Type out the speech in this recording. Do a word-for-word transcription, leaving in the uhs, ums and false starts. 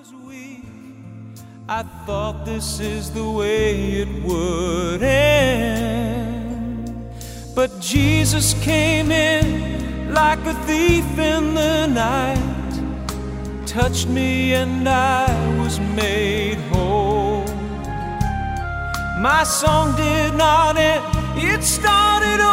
I thought this is the way it would end, but Jesus came in like a thief in the night, touched me and I was made whole. My song did not end, it started